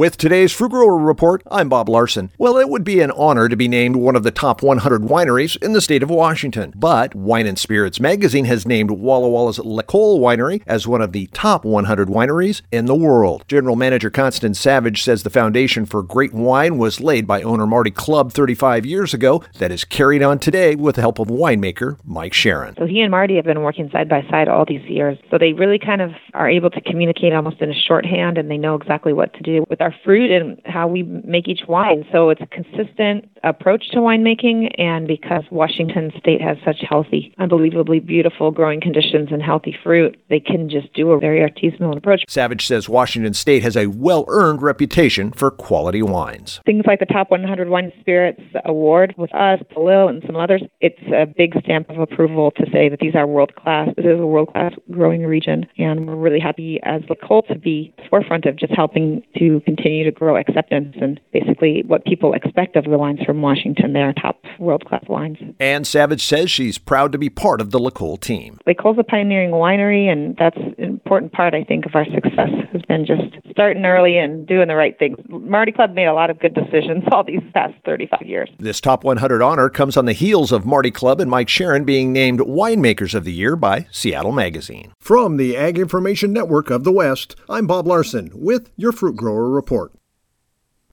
With today's Fruit Grower Report, I'm Bob Larson. Well, it would be an honor to be named one of the top 100 wineries in the state of Washington. But Wine and Spirits magazine has named Walla Walla's L'Ecole Winery as one of the top 100 wineries in the world. General Manager Constance Savage says the foundation for great wine was laid by owner Marty Clubb 35 years ago that is carried on today with the help of winemaker Mike Sharon. So he and Marty have been working side by side all these years. So they really kind of are able to communicate almost in a shorthand, and they know exactly what to do with our fruit and how we make each wine. So it's a consistent approach to winemaking, and because Washington State has such healthy, unbelievably beautiful growing conditions and healthy fruit, they can just do a very artisanal approach. Savage says Washington State has a well-earned reputation for quality wines. Things like the Top 100 Wine and Spirits Award with us, Palil, and some others, it's a big stamp of approval to say that these are world-class. This is a world-class growing region, and we're really happy as L'Ecole to be at the forefront of just helping to continue to grow acceptance and basically what people expect of the wines from Washington. They're top world-class wines. And Savage says she's proud to be part of the L'Ecole team. L'Ecole's a pioneering winery, and that's an important part, I think, of our success has been just starting early and doing the right things. Marty Clubb made a lot of good decisions all these past 35 years. This Top 100 honor comes on the heels of Marty Clubb and Mike Sharon being named Winemakers of the Year by Seattle Magazine. From the Ag Information Network of the West, I'm Bob Larson with your Fruit Grower Report.